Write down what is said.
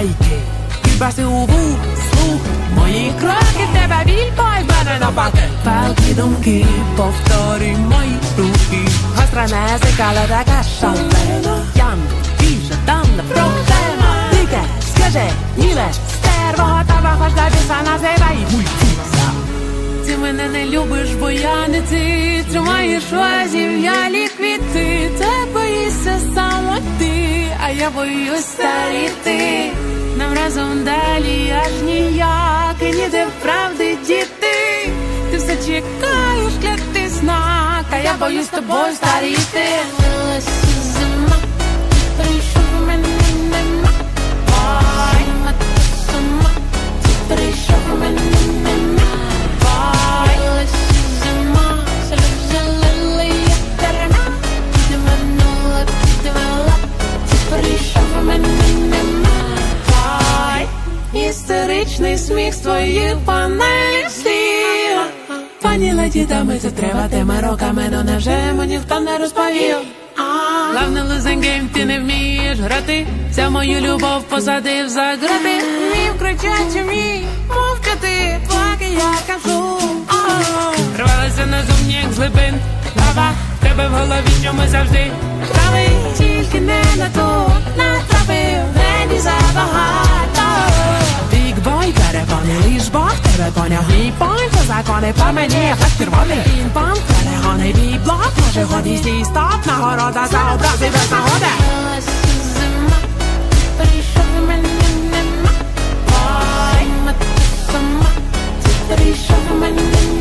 байки. Хіба уву, слух, мої кроки тебе вільпай, мене навпаки. Палки думки, повторюй мої рухи. Гостра музика, але така шалена. Ям, більше там не проблема. Дике, скажи, німе, стерво, готова, хоч до біса називай. Ти мене не любиш, бо я не ти. Тримаєш вазів, я ліквіти. Ти боїшся саме ти, а я боюсь старіти. Нам разом далі аж ніяк, і ніде правди діти. Ти все чекаєш, клятий знак, а я боюсь тобою старіти. Зима, прийшов, мене нема. Зима, сама, прийшов, мене нема. Зима, залили я терена. Підванула, підвела, прийшов, мене нема. Істеричний сміх з твоїх панелі слів. Пані леді, дами, це треба тими роками, но невже мені ніхто не розповів. Главне losing game, ти не вмієш грати. Вся мою любов посадив за грати. Вмів кричати, вмій мовчати, поки я кажу. Рвалася на зумні, як з глибин. Лава, в тебе в голові чомусь завжди правий. Тільки не на ту натрапив, мені забагато. Бой, перекони, лиш Бог тебе поняв. Мій пойнт, це закони по мені, ефект червоний. Пін-пам, перегони, мій блок, може ході, стій, стоп, нагорода за образи без нагоди. Зима, прийшов, мене нема. Зима, ти сама, ти прийшов, мене нема.